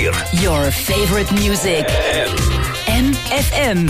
4. Your favorite music. MFM.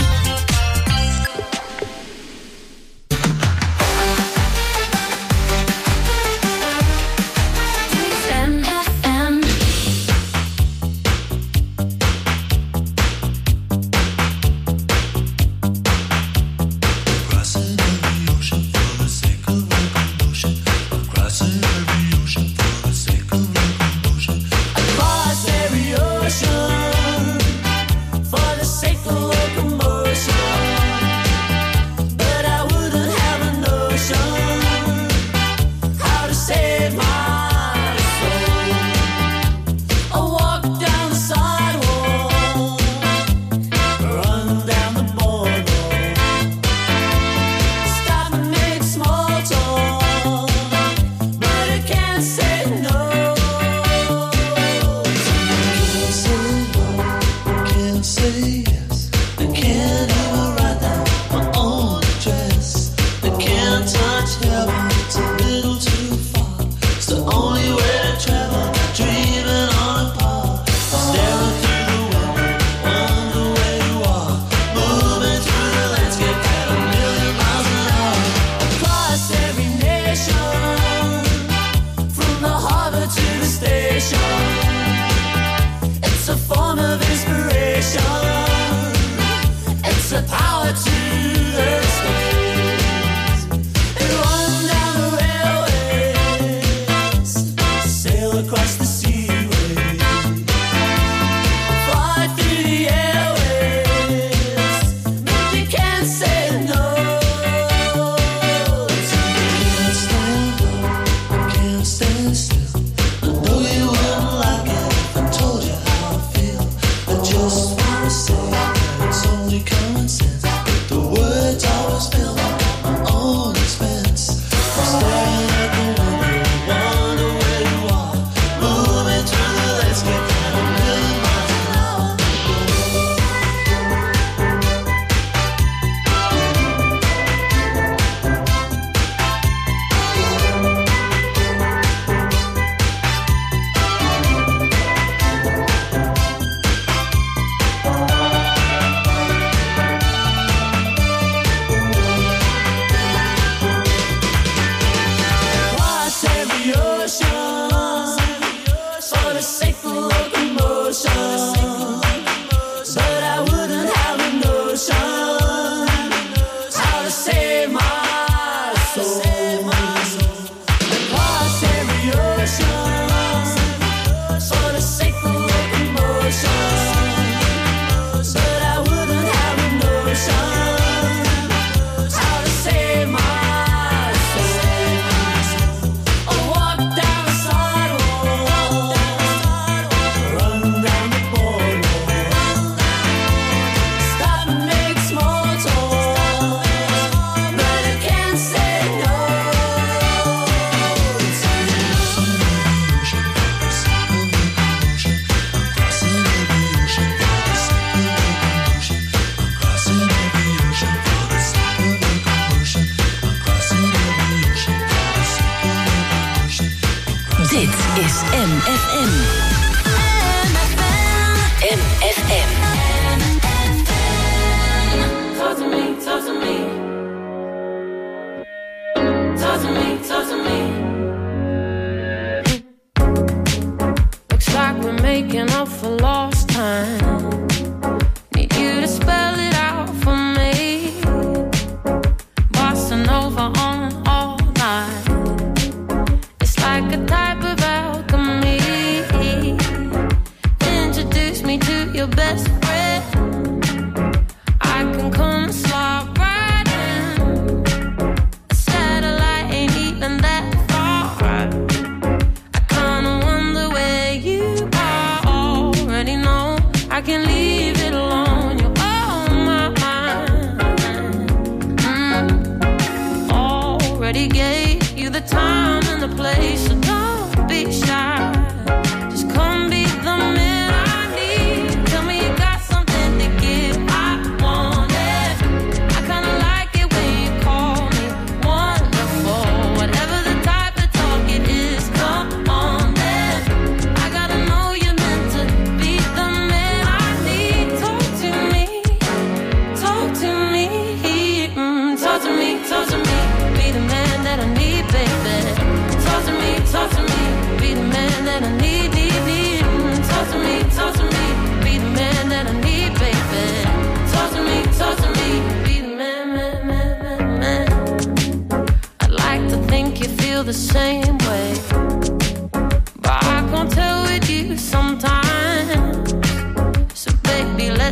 Be shy, just come be the man I need. Tell me you got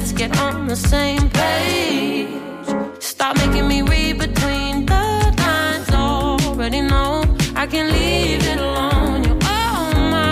let's get on the same page. Stop making me read between the lines. Already know I can leave it alone. You're on my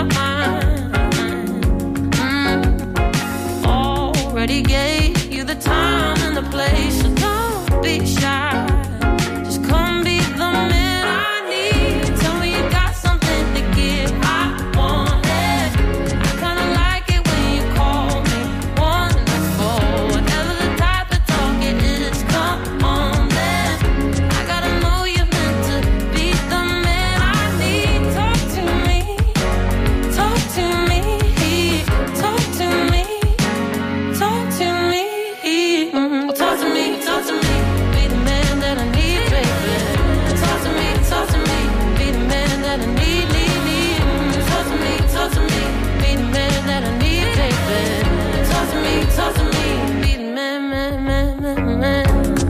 mind. Already gave you the time and the place, so don't be shy. Just come be the man I need. Tell me you got something to give. I want it. I kinda like it when you call me wonderful. Whatever the type of talk it is, come on then. I gotta know you're meant to be the man I need. Talk to me, talk to me, talk to me, talk to me, talk to me, talk to me. Be the man that I need, baby. Talk to me, be the man that I need, need. Talk to me, be the man that I need, baby. Talk to me, be the man, man, man, man, man.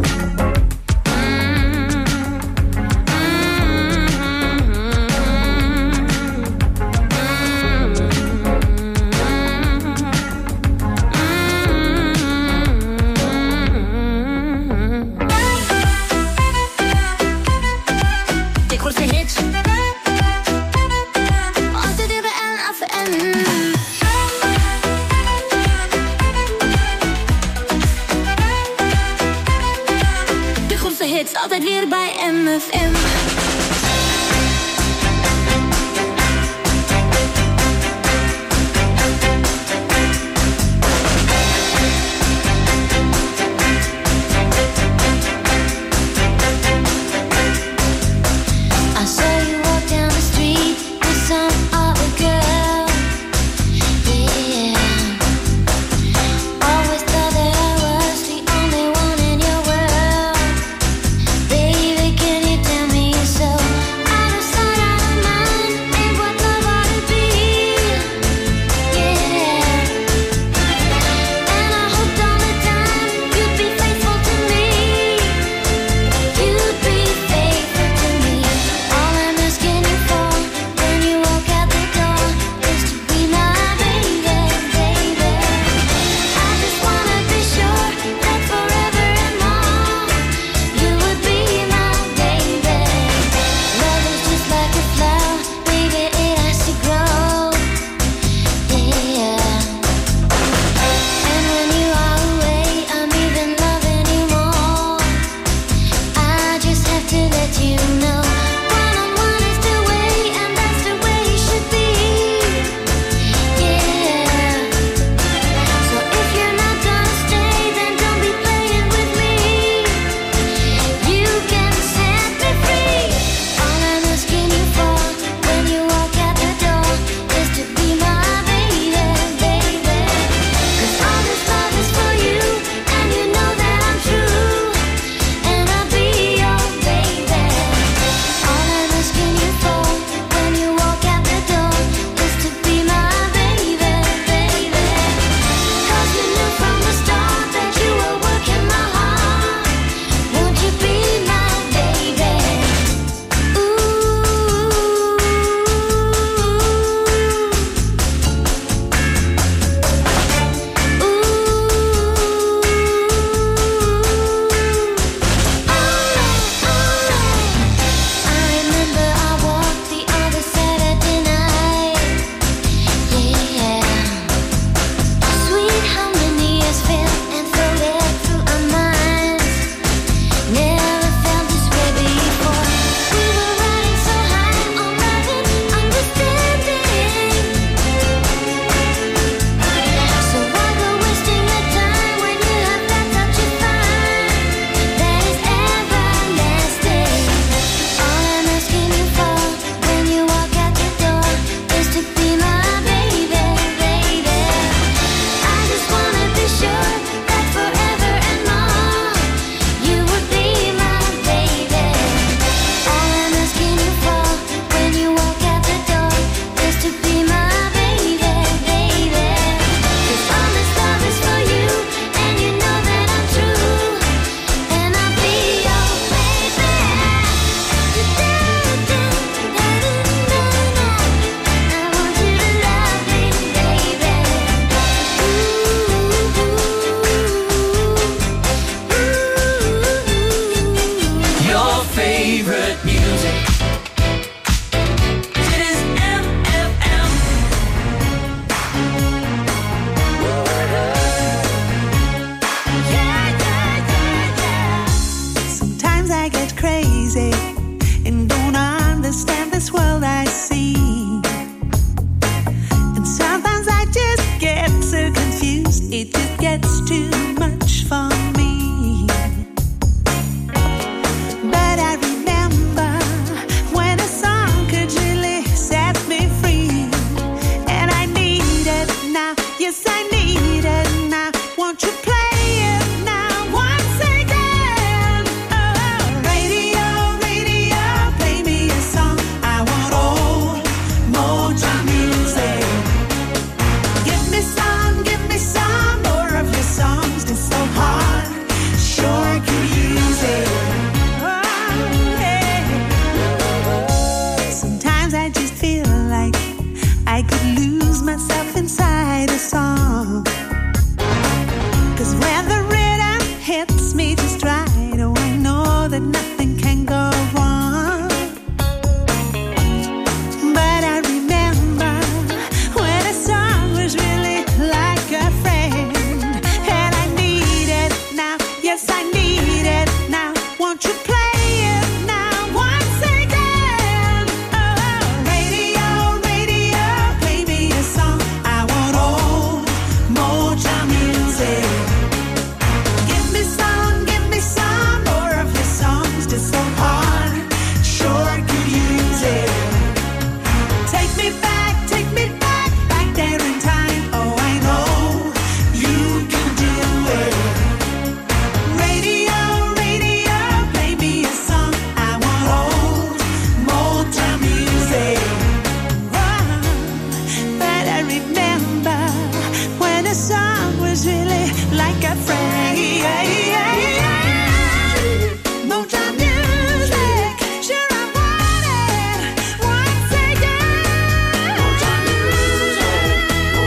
De grootste hits. Altijd weer bij NFM. De grootste hits, altijd weer bij NFM. I saw you walk down the street with some other girl. Yeah. Always thought that I was the only one in your world. Baby, can you tell me was really like a friend. Motown music, sure I want it once again. Motown music,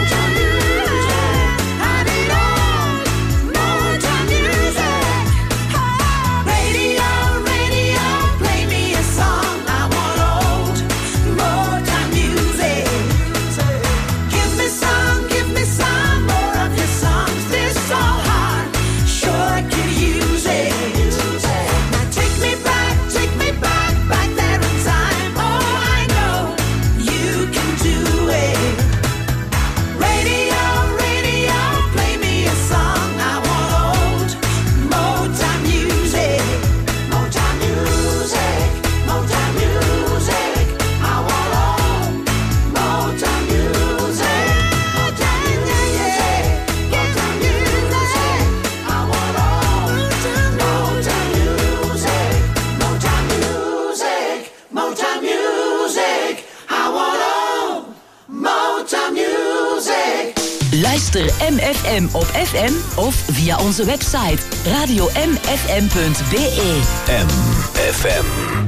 I need all Motown music. Oh, radio, play me a song. I want old Motown music. Give me some more of your songs. They're so hard, sure I could use it. Now take me back there in time. Oh, I know you can do it. Radio, play me a song. I want old Motown music. Motown music, Motown music. I want old Motown music. Motown music, Motown music. I want old Motown music. Motown music, Motown music. I want old Motown music. Luister MFM op FM of via onze website radiomfm.be. MFM.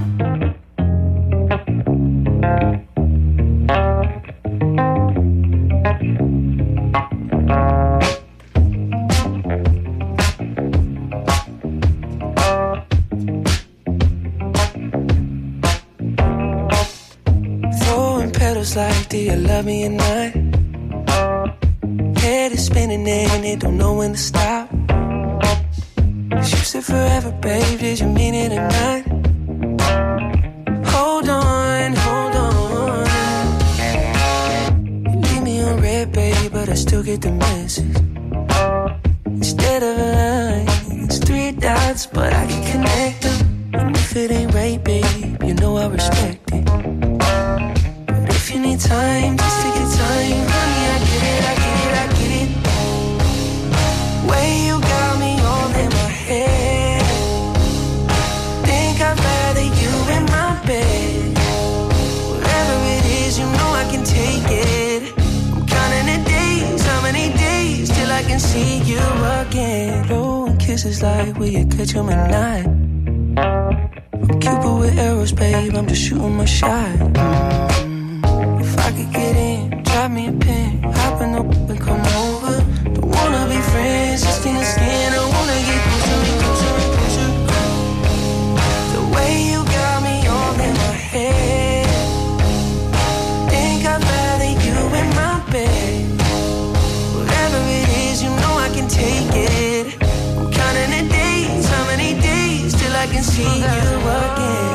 Throwing petals like, do you love me or not? Head is spinning and it don't know when to stop. You said forever, babe, did you mean it or not? Hold on, hold on. You leave me on red, babe, but I still get the message. Instead of a line, it's 3 dots, but I can connect them. And if it ain't right, babe, you know I respect it. But if you need time, just take your time. Honey, I get it, I get it, I get it. Way you got me all in my head. Think I'd rather you in my bed. Whatever it is, you know I can take it. I'm counting the days, how many days till I can see you again. Blowing kisses like, will you catch 'em or not? I'm Cupid with arrows, babe, I'm just shooting my shot. If I could get in, drop me a pin, hop in the whip and come over. Don't wanna be friends, just skin to skin. I wanna get closer and closer and closer. The way you got me all in my head. Think I'd rather you in my bed. Whatever it is, you know I can take it. I'm counting the days, how many days till I can see you again.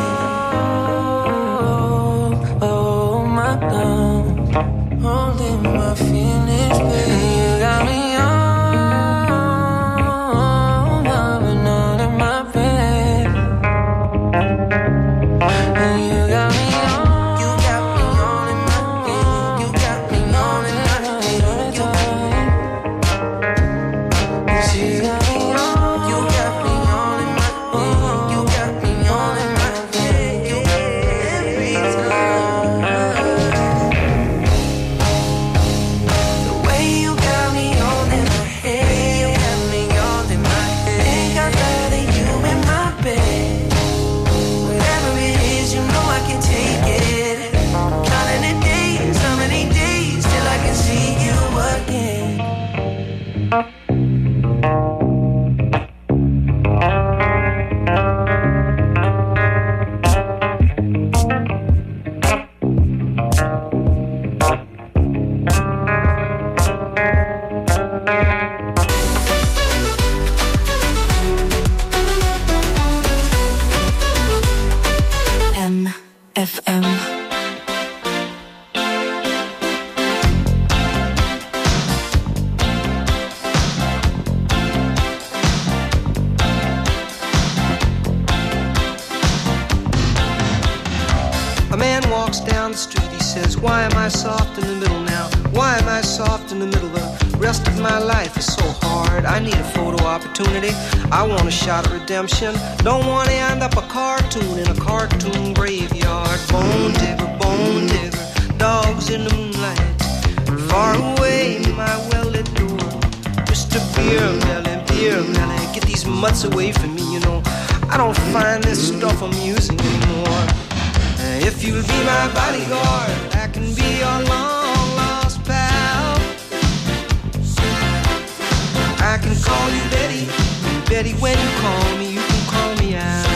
Oh, my love, holding my feelings, baby. You got me all loving all in my bed. And you got me all, you got me all in my bed. You got me all in my bed. You got me all, you got me all in my bed. You got me all in my bed. You every time. The way you got me all in my head. You got me all in my head. Think I'd rather you in my bed. Whatever it is, you know I can take it. Counting the days, how many days till I can see you again. MFM. A man walks down the street, he says, why am I soft in the middle now? Why am I soft in the middle? The rest of my life is so hard. I need a photo opportunity. I want a shot of redemption. Don't want to end up a cartoon in a cartoon graveyard. Bone digger, dogs in the moonlight. Far away, my well-lit door. Mr. beer melly, get these mutts away from me, you know. I don't find this stuff amusing anymore. If you'll be my bodyguard, I can be your long lost pal. I can call you Betty, and Betty, when you call me, you can call me out.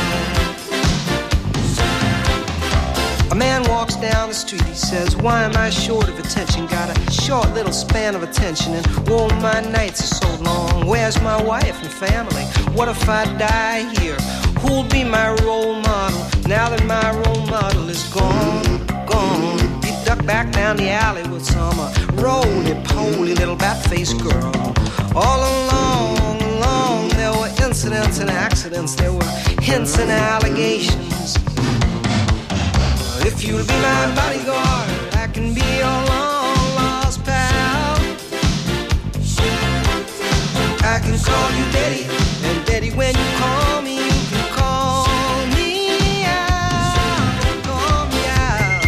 A man walks down the street, he says, why am I short of attention? Got a short little span of attention, and whoa, my nights are so long. Where's my wife and family? What if I die here? Who'll be my role model now that my role model is gone? He ducked back down the alley with some roly-poly little bat-faced girl. All along, there were incidents and accidents, there were hints and allegations. If you'll be my bodyguard, I can be your long-lost pal. I can call you Daddy, and Daddy, when you call me, you can call me out, call me out.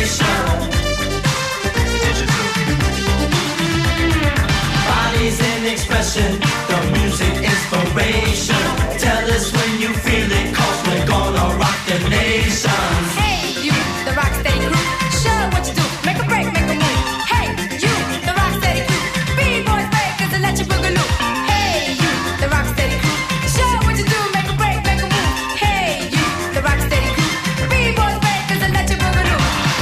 situation. Bodies in expression, the music inspiration. Tell us when you feel it, 'cause we're gonna rock the nation. Hey, you, the Rocksteady crew, show what you do. Make a break, make a move. Hey, you, the Rocksteady crew, B-boys breakers and let you boogaloo. Hey, you, the Rocksteady crew, show what you do. Make a break, make a move. Hey, you, the Rocksteady crew, B-boys breakers and let you boogaloo.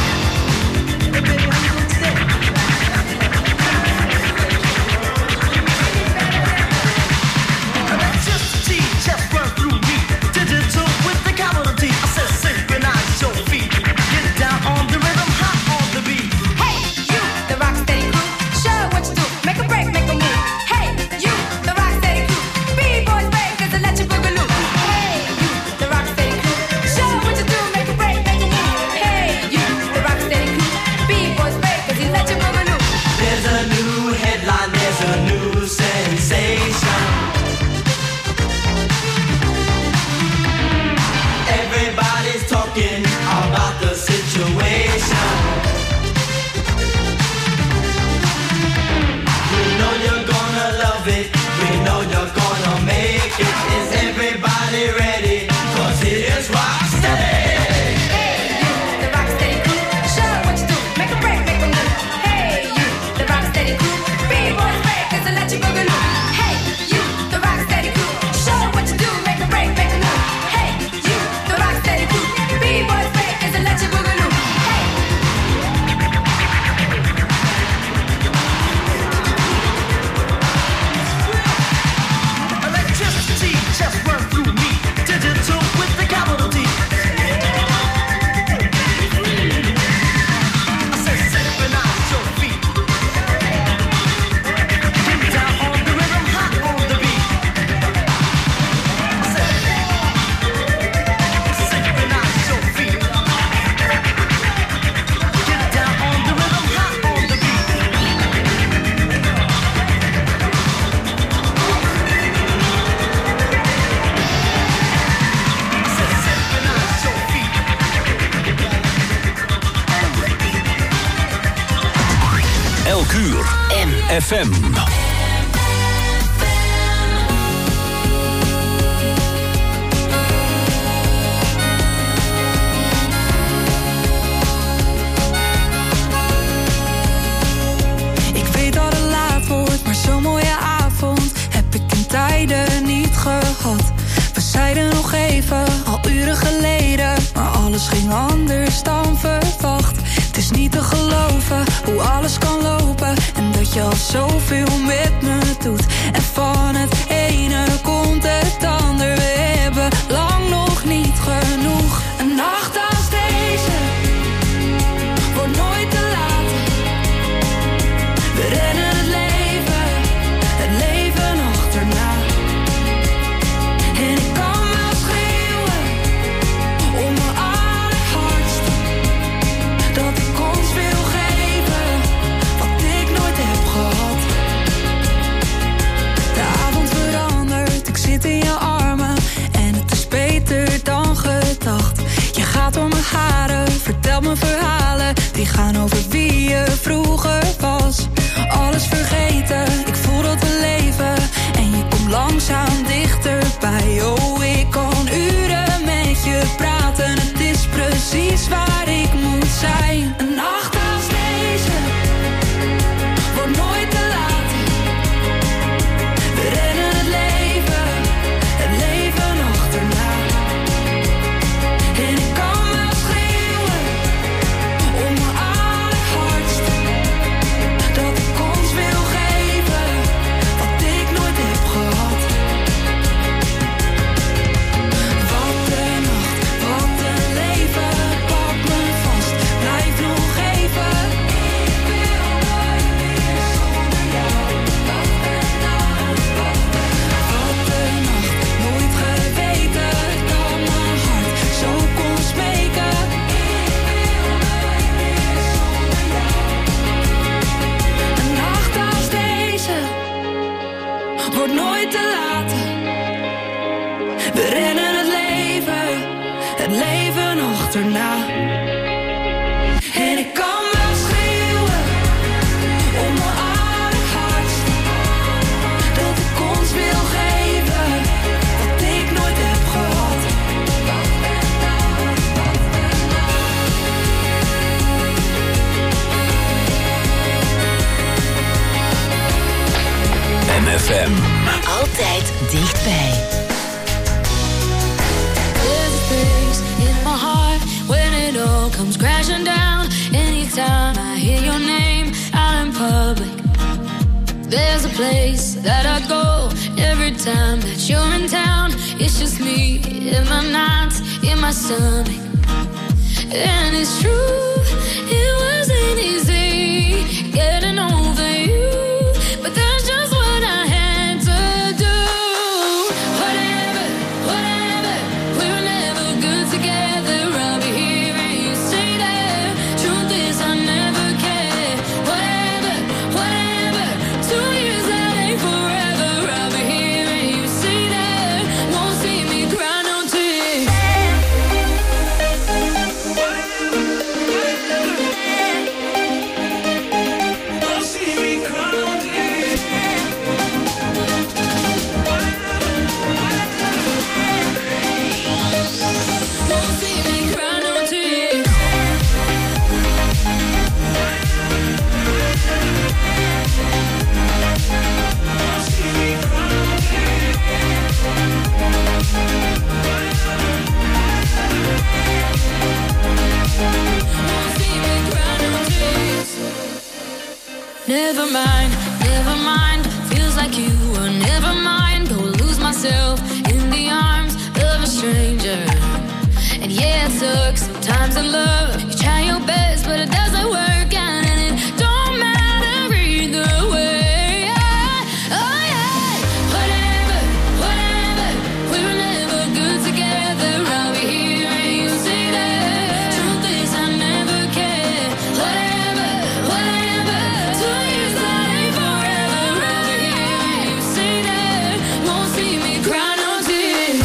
Electricity just run through me. Digital with the capital D. I said synchronize your feet. Get down on the rhythm, hot on the beat. Hey, you, the Rocksteady crew, show what you do. Make a break, make a move. Hey, you, the Rocksteady crew, B-boys breakers and let you boogaloo. Hey, you, the Rocksteady crew, show what you do. Make a break, make a move. Hey, you, the Rocksteady crew, B-boys breakers and let you boogaloo. There's a new headline, there's a new sensation. Everybody's talking about the situation. We know you're gonna love it, we know you're gonna make it. Is everybody ready? 'Cause it is Rocksteady. Hey, you, the Rocksteady crew, show what you do. Make a break, make a move. Hey, you, the Rocksteady crew, B-boys breakers and let you boogaloo. Hey, you, the Rocksteady crew, show what you do. Make a break, make a move. Hey, you, the Rocksteady crew, B-boys breakers and let you boogaloo. Hey. Electricity just run through me. Digital with the capital D. I said synchronize your feet. Get down on the rhythm, hot on the beat. I said synchronize your feet. Get down on the rhythm, hot on the beat. Synchronize your feet. Elk uur. FM. Ik weet dat het laat wordt, maar zo'n mooie avond heb ik in tijden niet gehad. We zeiden nog even, al uren geleden, maar alles ging anders dan verwacht. Het is niet te geloven hoe alles kan lopen en dat je al zoveel met me doet. En van het ene komt het ander, we hebben lang nog niet genoeg. Een nacht als deze wordt nooit te laat. We rennen het leven achterna. En ik kan wel schreeuwen om mijn allerhardst, dat ik ons wil geven wat ik nooit heb gehad. De avond verandert, ik zit in je armen en het is beter dan gedacht. Je gaat door mijn haren, vertelt me verhalen die gaan over wie je vroeger was. Alles vergeten, ik voel dat we leven en je komt langzaam dichterbij. Oh, ik kan uren met je praten, het is precies waar ik moet zijn. Een nacht als deze wordt nooit te laat. We rennen het leven achterna. En ik kan wel schreeuwen om mijn allerhardst, dat ik ons wil geven wat ik nooit heb gehad. Wat een nacht, wat een leven, pak me vast, blijf nog even. Ik wil nooit meer zonder jou. Wat een nacht, nooit geweten dat mijn hart zo kon smeken. Ik wil nooit meer zonder jou. Een nacht als deze wordt nooit te laten. We rennen het leven achterna. En ik kan wel schreeuwen om mijn aardig hart, dat ik ons wil geven wat ik nooit heb gehad. MFM. Altijd dichtbij. There's a place in my heart when it all comes crashing down. Anytime I hear your name out in public, there's a place that I go every time that you're in town. It's just me in my nights, in my stomach. And it's true, it wasn't easy getting over you, but that's just what I had to do. Whatever, whatever, we were never good together. I'll be here and you stay there. Truth is I never cared. Whatever, whatever, 2 years that ain't forever. I'll be here and you stay there. Won't see me cry no tears. Won't see me cry no tears. Won't see me cry no tears. Never mind, never mind. Feels like you were never mind. Go lose myself in the arms of a stranger. And yeah, it sucks sometimes in love. You try your best, but it doesn't work out, and it don't matter either way. Oh yeah, whatever, whatever. We were never good together. I'll be here and you stay there. Truth is I never cared. Whatever, whatever. 2 years that ain't forever. I'll be here and you stay there. Won't see me cry no tears.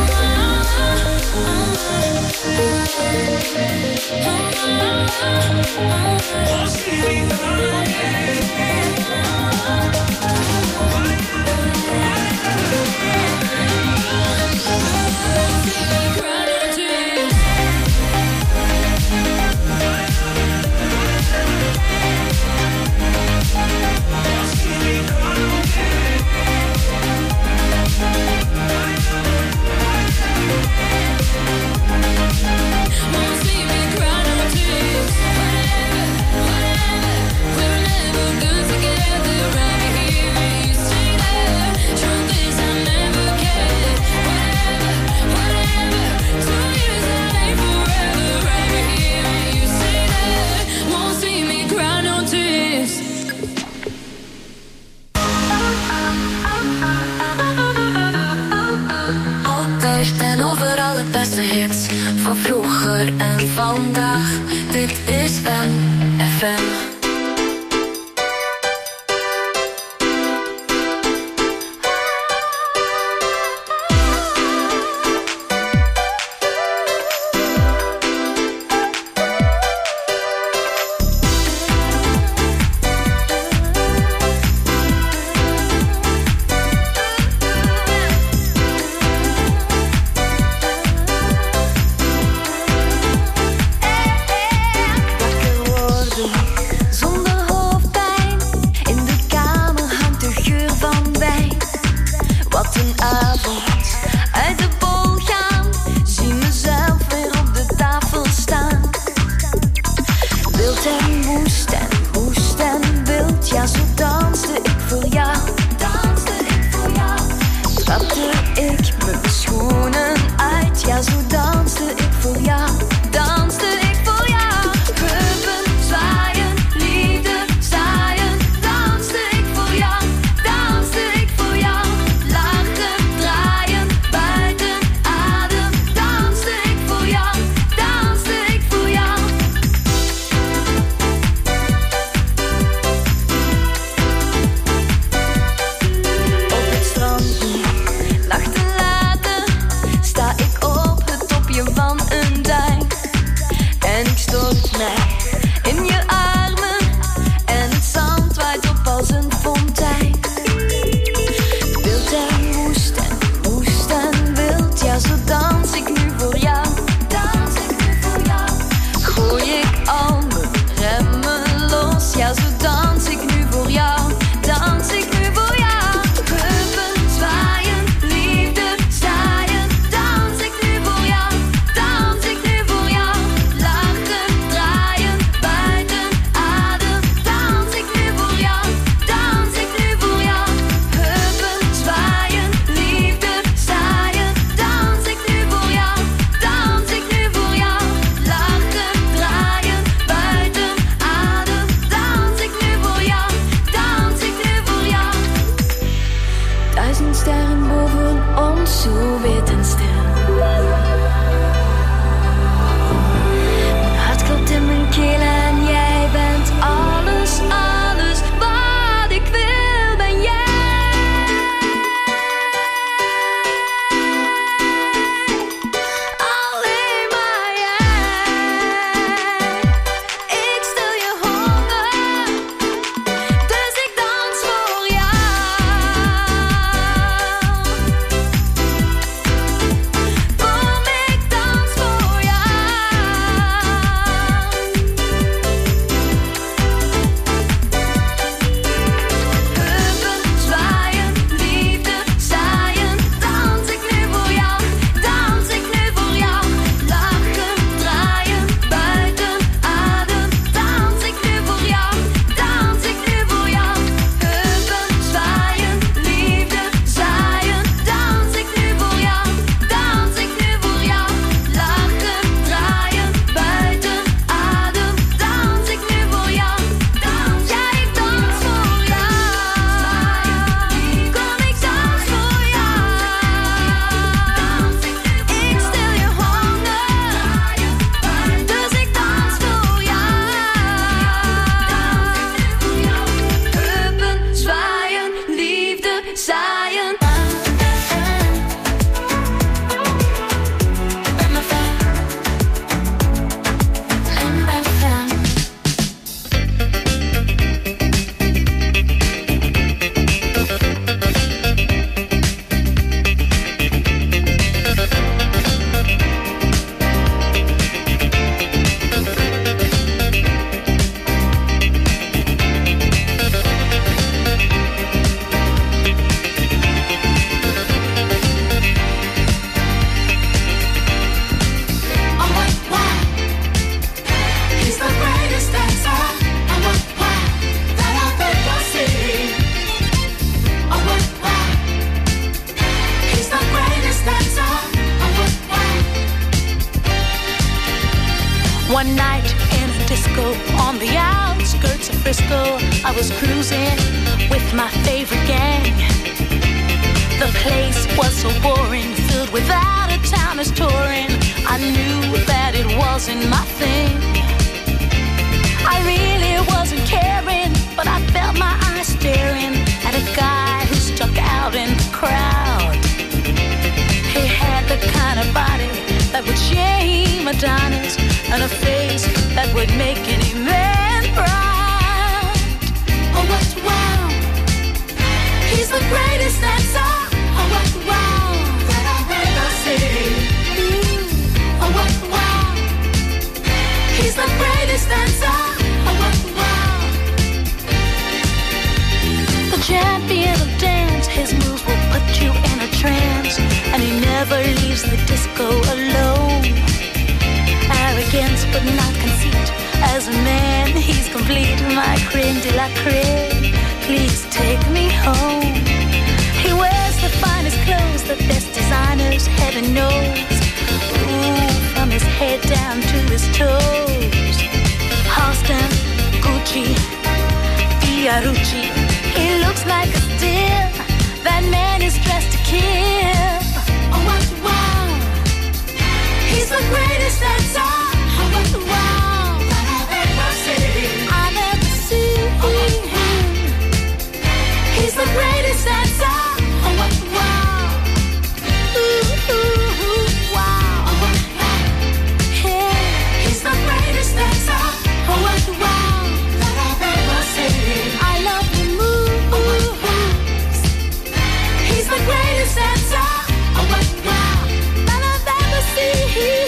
En overal het beste hits van vroeger en vandaag. Dit is MFM. Wakker worden One night in a disco on the outskirts of Frisco, I was cruising with my favorite gang. The place was so boring, filled with out-of-towners touring. I knew that it wasn't my thing. I really wasn't caring, but I felt my eyes staring at a guy who stuck out in the crowd. He had the kind of body that would shame Adonis, and a face that would make any man proud. Oh, what wow! He's the greatest dancer. Oh, what wow! That I've ever seen. Oh, what wow! He's the greatest dancer. Oh, what wow! The champion of dance, his moves will put you in a trance, and he never leaves the disco alone. Arrogance but not conceit, as a man he's complete. My creme de la creme, please take me home. He wears the finest clothes, the best designers, heaven knows. Ooh, from his head down to his toes. Halston, Gucci, Fiorucci, he looks like a steal. That man is dressed to kill. Oh, what wow! He's the greatest dancer. Oh, what wow! That I've ever seen. I've ever seen him. He's the greatest dancer. Oh, what wow! Ooh, ooh, ooh, wow! Oh, what wow! Yeah. He's the greatest dancer. Oh, what wow! That I've ever seen. I love the moves. He's the greatest dancer. Oh, what wow! That I've ever seen.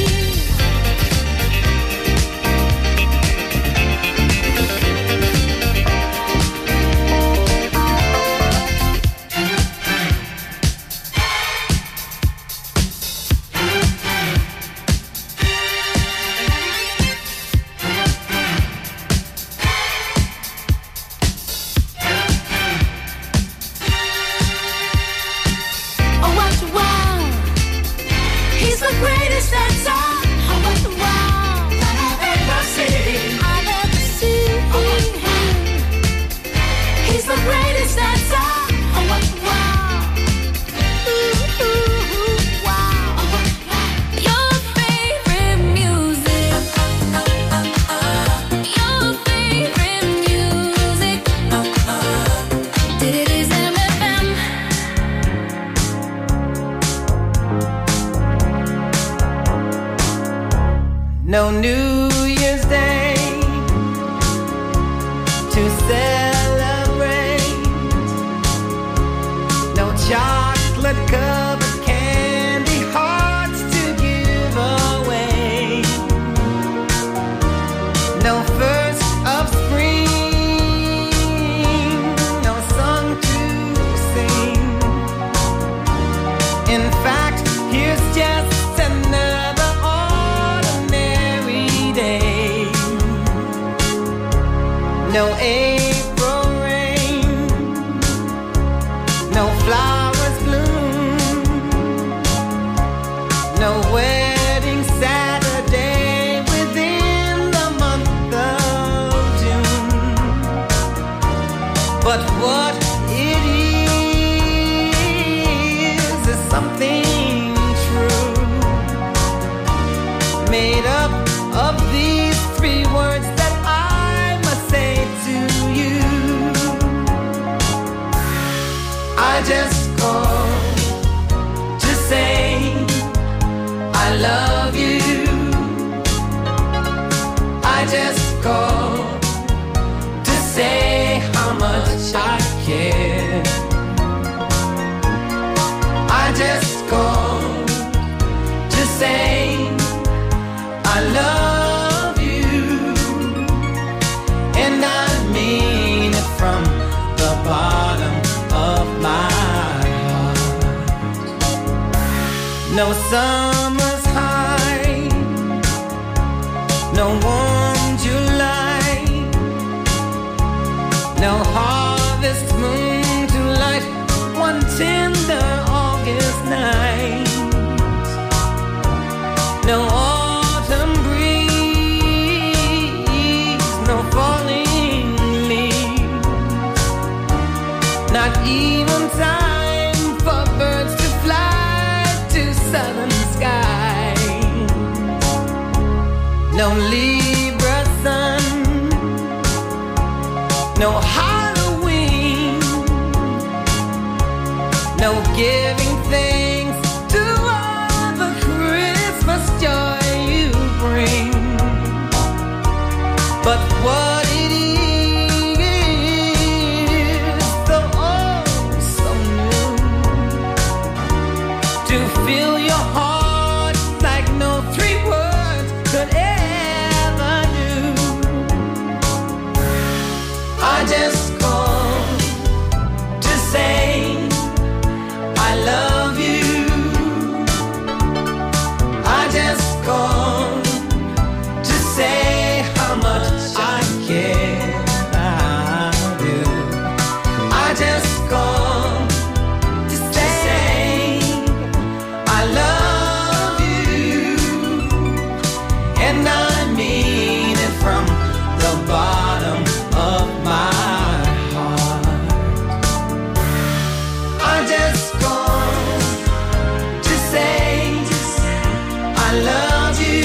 Oh, what wow! He's the greatest dancer. Oh, what wow! That I've ever seen. I've ever seen him. He's the greatest dancer. Oh, what wow! Ooh, ooh, ooh, wow! Oh, what wow! Your favorite music. Your favorite music. It is MFM. No New Year's Day to celebrate. No chocolate covered candy hearts to give away. No first of spring, no song to sing. In fact, here's just another ordinary day. No April rain, no flowers bloom, no wedding Saturday within the month of June. But what it is something true, made up of these three words that I must say to you. I just called to say I love you. I just called to say how much I care. I just called to say I love you, and I mean it from the bottom of my heart. No summer's high, no warm July, no harvest moon to light one tender August night. No autumn breeze no Libra sun, no Halloween, no giving thanks to all the Christmas joy you bring. But what it is, so oh, so new, to fill your heart like no three words could ever do. I just called to say I love you. I just called to say how much I care. I do. I just called to say I love you, and I mean it from the bottom of my heart. I just called to say I love you.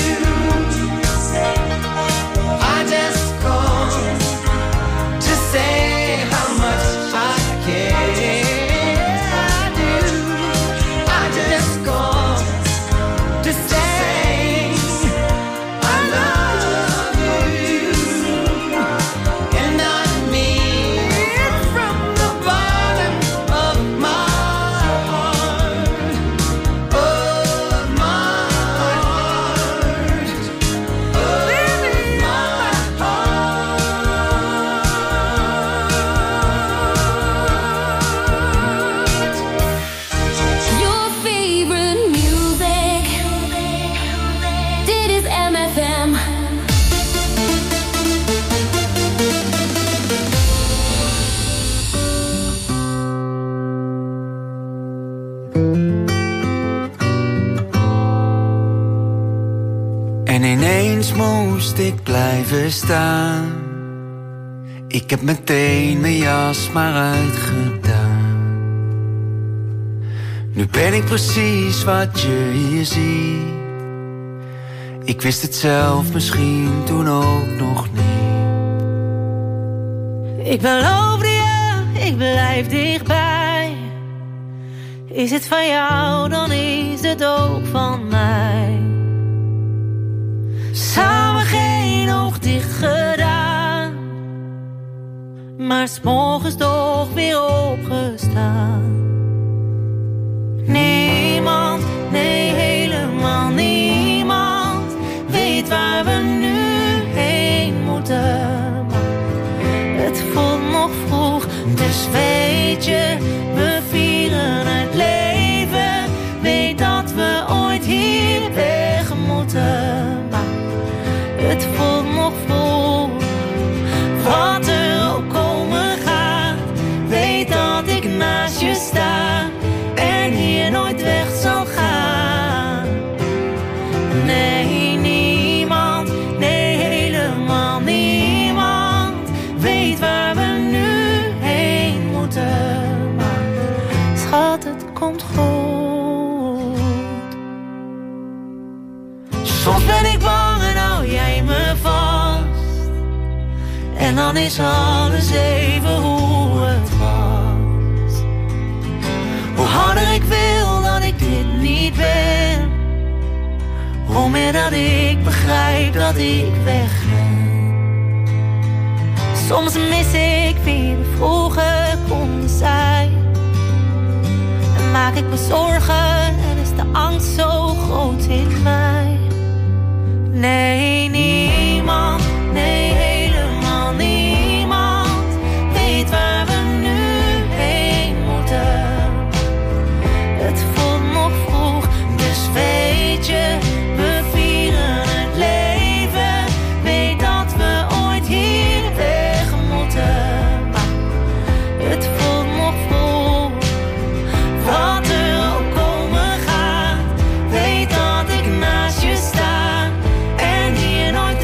I just called to say how much I care. I do. I just called to say I love you, and I mean it from the bottom of my heart, of my heart, of my heart. Your favorite music. Dit is MFM. En ineens moest ik blijven staan. Ik heb meteen mijn jas maar uitgedaan. Nu ben ik precies wat je hier ziet. Ik wist het zelf misschien toen ook nog niet. Ik beloofde je, ik blijf dichtbij. Is het van jou, dan is het ook van mij. Samen geen oog dicht gedaan, maar 's morgens toch weer opgestaan. Niemand, nee helemaal niemand, weet waar we nu heen moeten. Het voelt nog vroeg, dus weet je, we vieren het leven. Weet dat we ooit hier weg moeten. Maar het voelt nog vroeg, wat er ook komen gaat. Weet dat ik naast je sta en hier nooit weg zal gaan. Nee, niemand, nee helemaal niemand, weet waar we nu heen moeten. Maar schat, het komt goed. Soms ben ik bang en hou jij me vast. En dan is alles even hoe het was. Hoe harder ik wil dat ik dit niet ben, hoe meer dat ik begrijp dat ik weg ben. Soms mis ik wie we vroeger konden zijn. En maak ik me zorgen en is de angst zo groot in mij. Nee, niemand, nee helemaal niemand, weet waar we nu heen moeten. Het voelt nog vroeg, dus weet je, we vieren het leven. Weet dat we ooit hier weg moeten. Maar het voelt nog vroeg, wat er ook komen gaat. Weet dat ik naast je sta en hier nooit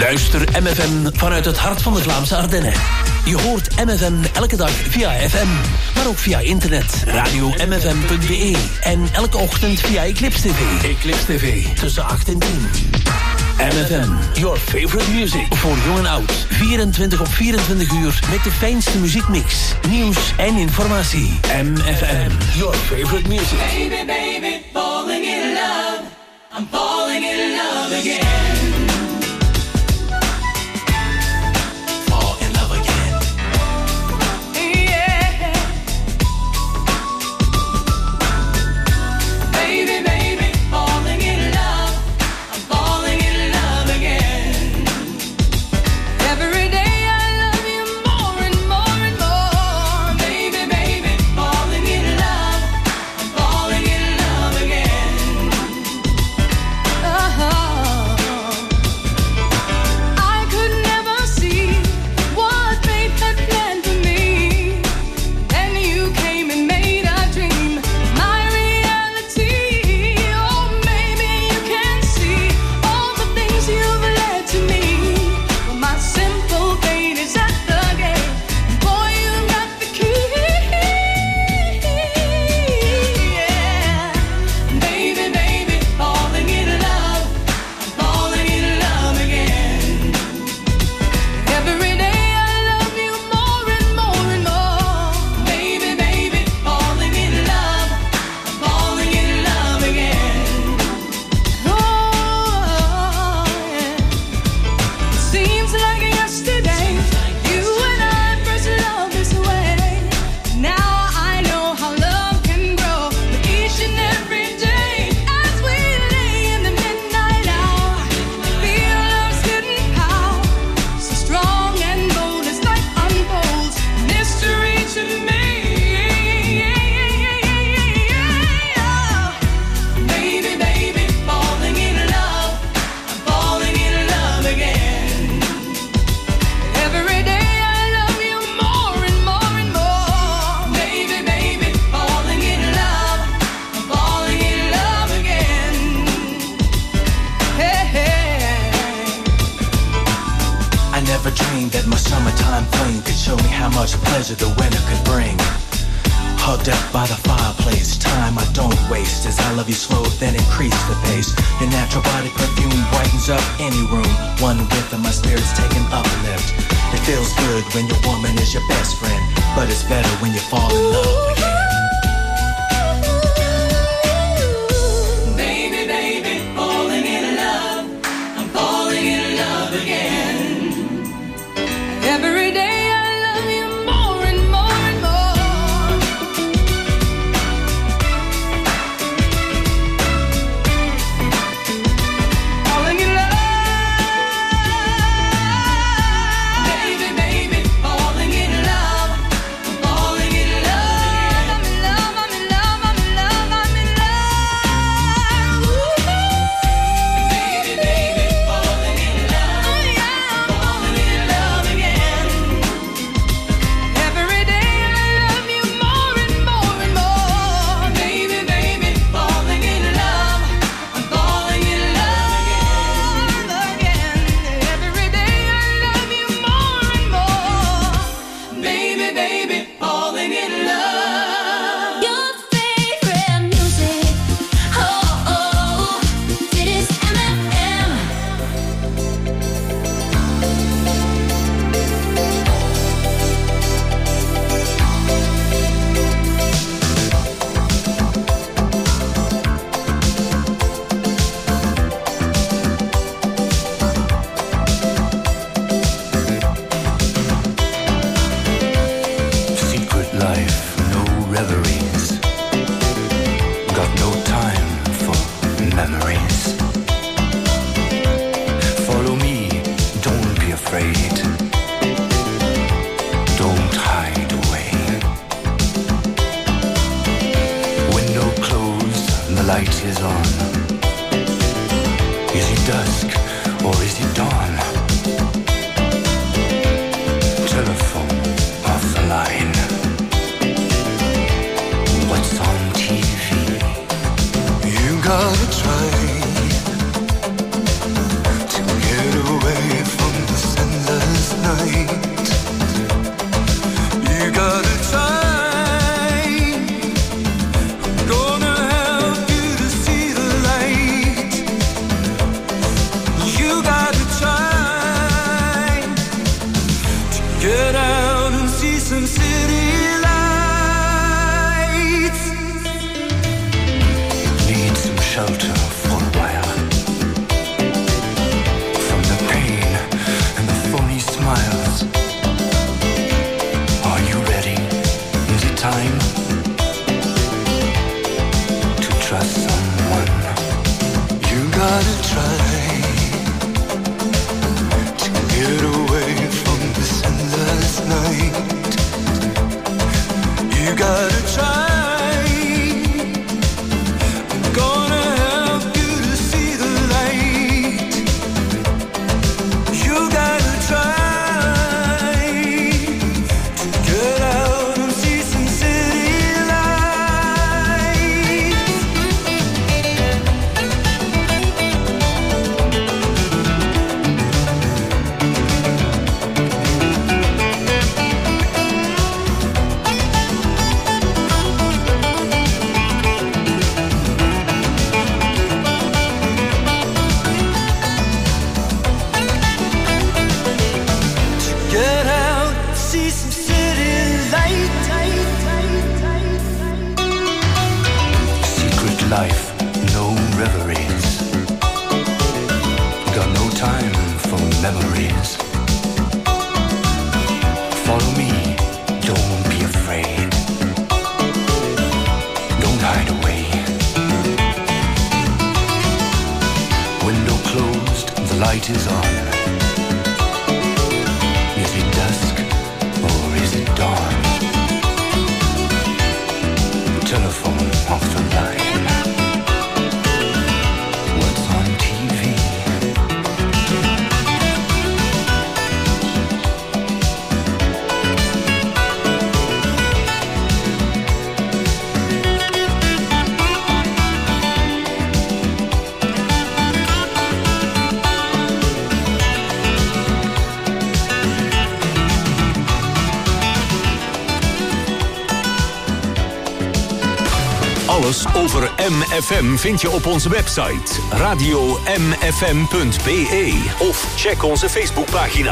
Luister MFM vanuit het hart van de Vlaamse Ardennen. Je hoort MFM elke dag via FM, maar ook via internet, radio-mfm.be en elke ochtend via Eclipse TV. Eclipse TV, tussen 8 en 10. MFM, your favorite music. Voor jong en oud, 24 op 24 uur met de fijnste muziekmix, nieuws en informatie. MFM, your favorite music. Baby, baby, falling in love. I'm falling in love again. Gotta try to get away from gotta try to get away from this endless night. You gotta try. I'm gonna help you to see the light. You gotta try to get out and see some city lights. Get out, see some city light. Secret life, no reveries. Got no time for memories. Follow me, don't be afraid. Don't hide away. Window closed, the light is on. Is it dusk or is it dawn? Telephone off the line. What's on TV? Alles over MFM vind je op onze website radio.mfm.be of check onze Facebookpagina.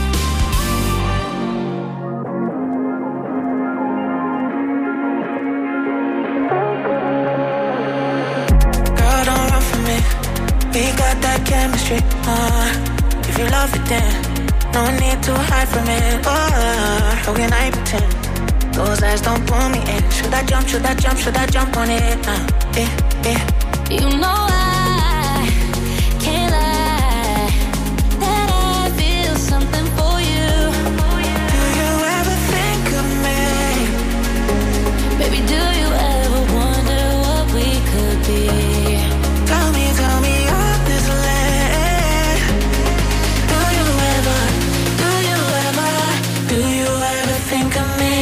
Girl, don't run from me. We got that chemistry. If you love it, then no need to hide from it. How can I pretend? Those eyes don't pull me in. Should I jump, should I jump, should I jump on it? You know I can't lie that I feel something for you. Do you ever think of me? Baby, do you ever wonder what we could be? Tell me honestly. Do you ever think of me?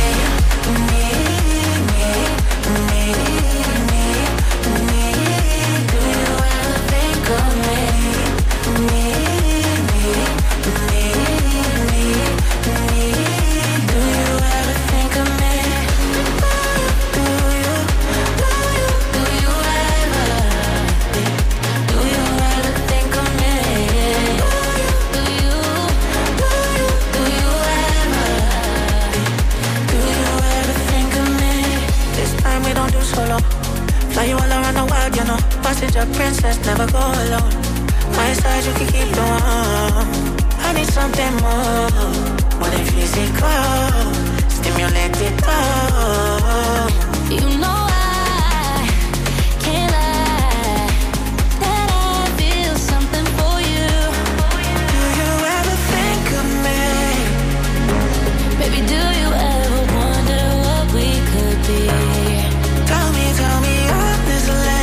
Fly you all around the world, you know. Passenger princess, never go alone. My side, you can keep the warm. I need something more than physical. Stimulate it all. You know I can't lie that I feel something for you. Do you ever think of me? Baby, do you ever wonder what we could be? Tell me honestly.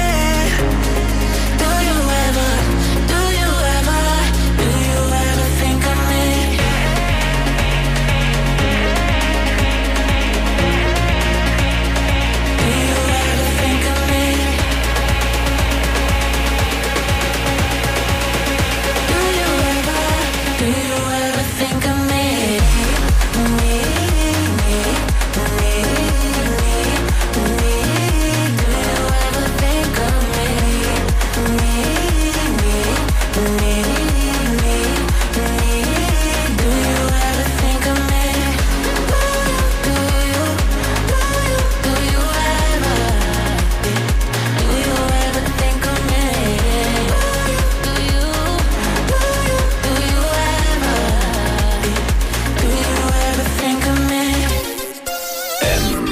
Do you ever think of me? Do you ever think of me? Do you ever think of me?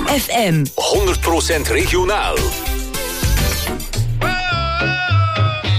FM 100% regionaal.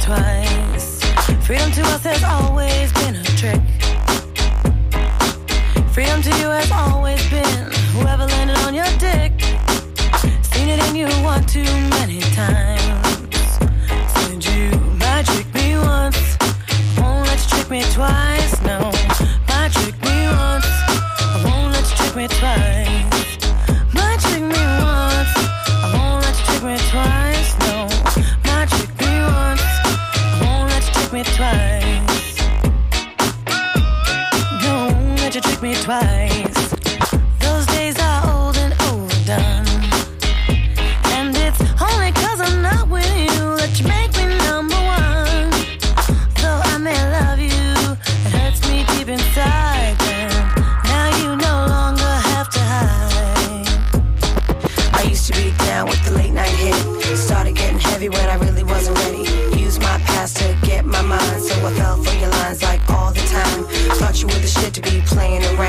twice. Freedom to us has always been a trick. Freedom to you has always been whoever landed on your dick. Seen it in you one too many times. Said you might trick me once, won't let you trick me twice. No, might trick me once, I won't let you trick me twice. Might trick me once, I won't let you trick me twice. No, might trick me once, I won't let you trick me twice. Don't let you trick me twice. Those days are old and overdone, and it's only 'cause I'm not with you that you make me number one. Though I may love you, it hurts me deep inside. And now you no longer have to hide. I used to be down with the late night hit. Started getting heavy when I really wasn't ready. Used my past to get my mind, so I fell for your lines like all the time. Thought you were the shit to be playing around.